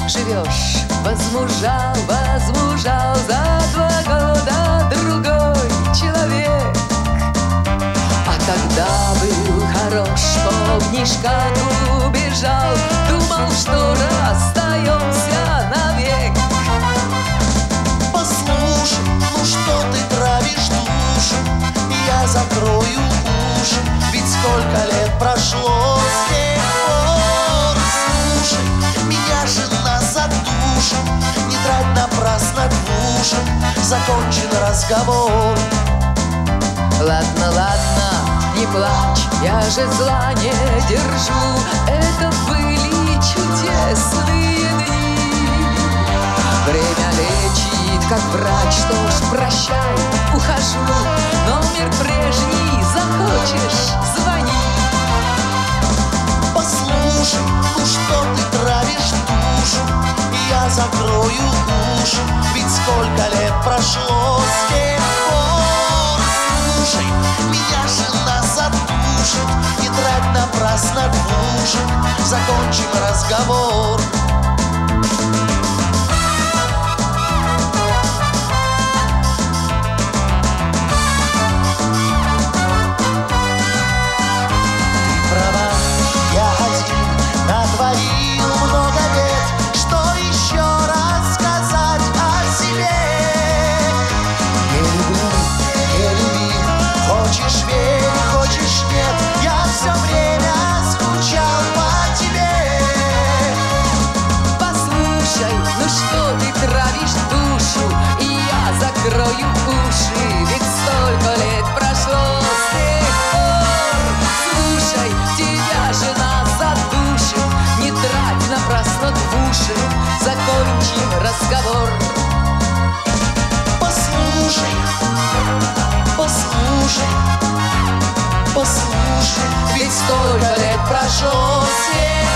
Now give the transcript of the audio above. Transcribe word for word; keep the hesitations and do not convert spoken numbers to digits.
живешь? Возмужал, возмужал за два года другой человек. А когда был хорош, помнишь, как убежал, думал, что расстаемся навек. Послушай, ну что ты травишь душу? Я закрою уши, ведь сколько лет прошло с тех пор. Слушай, меня жена задушит, не трать напрасно душит, закончен разговор. Ладно, ладно, не плачь, я же зла не держу. Это были чудесные дни. Время лечит, как врач, что ж, прощай, ухожу. Номер прежний захочешь, звони. Послушай, ну что ты травишь душу? Я закрою уши, ведь сколько лет прошло с тех пор. Слушай, меня жена задушит, не трать напрасно душит, закончим разговор. Ты права, я один натворил много бед, что еще рассказать о себе. Не люблю, не люби, хочешь верь, хочешь нет, я все время скучал по тебе. Послушай, ну что ты травишь душу, и я закрою уши, ведь столько лет прошло с тех пор. Слушай, тебя жена задушит, не трать напрасно души, закончим разговор. Послушай, послушай, послушай, Ведь столько лет прошло с тех